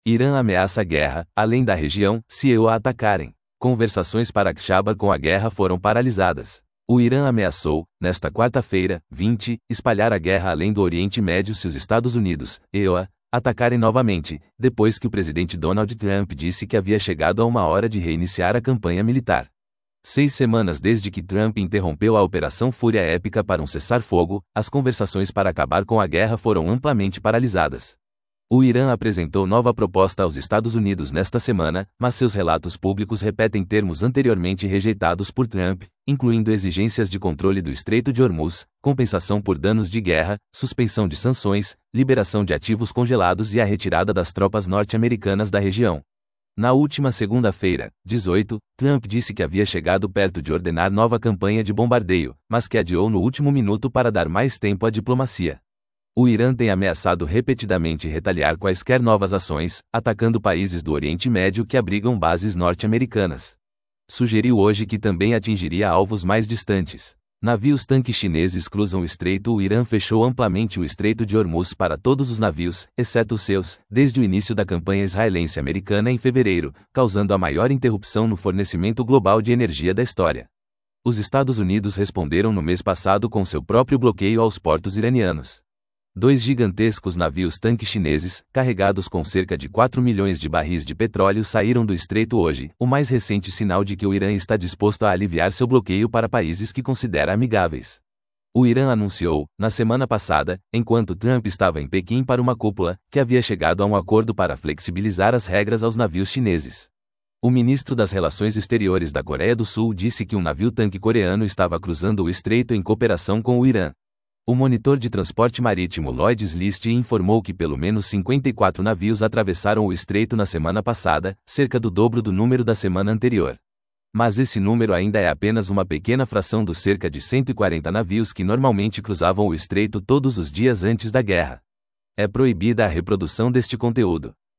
Irã ameaça guerra, além da região, se o atacarem. Conversações para acabar com a guerra foram paralisadas. O Irã ameaçou, nesta quarta-feira, 20, espalhar a guerra além do Oriente Médio se os Estados Unidos, atacarem novamente, depois que o presidente Donald Trump disse que havia chegado a uma hora de reiniciar a campanha militar. 6 semanas desde que Trump interrompeu a Operação Fúria Épica para um cessar-fogo, as conversações para acabar com a guerra foram amplamente paralisadas. O Irã apresentou nova proposta aos Estados Unidos nesta semana, mas seus relatos públicos repetem termos anteriormente rejeitados por Trump, incluindo exigências de controle do Estreito de Hormuz, compensação por danos de guerra, suspensão de sanções, liberação de ativos congelados e a retirada das tropas norte-americanas da região. Na última segunda-feira, 18, Trump disse que havia chegado perto de ordenar nova campanha de bombardeio, mas que adiou no último minuto para dar mais tempo à diplomacia. O Irã tem ameaçado repetidamente retaliar quaisquer novas ações, atacando países do Oriente Médio que abrigam bases norte-americanas. Sugeriu hoje que também atingiria alvos mais distantes. Navios-tanque chineses cruzam o estreito. O Irã fechou amplamente o Estreito de Hormuz para todos os navios, exceto os seus, desde o início da campanha israelense-americana em fevereiro, causando a maior interrupção no fornecimento global de energia da história. Os Estados Unidos responderam no mês passado com seu próprio bloqueio aos portos iranianos. 2 gigantescos navios-tanque chineses, carregados com cerca de 4 milhões de barris de petróleo, saíram do estreito hoje, o mais recente sinal de que o Irã está disposto a aliviar seu bloqueio para países que considera amigáveis. O Irã anunciou, na semana passada, enquanto Trump estava em Pequim para uma cúpula, que havia chegado a um acordo para flexibilizar as regras aos navios chineses. O ministro das Relações Exteriores da Coreia do Sul disse que um navio-tanque coreano estava cruzando o estreito em cooperação com o Irã. O monitor de transporte marítimo Lloyd's List informou que pelo menos 54 navios atravessaram o estreito na semana passada, cerca do dobro do número da semana anterior. Mas esse número ainda é apenas uma pequena fração dos cerca de 140 navios que normalmente cruzavam o estreito todos os dias antes da guerra. É proibida a reprodução deste conteúdo.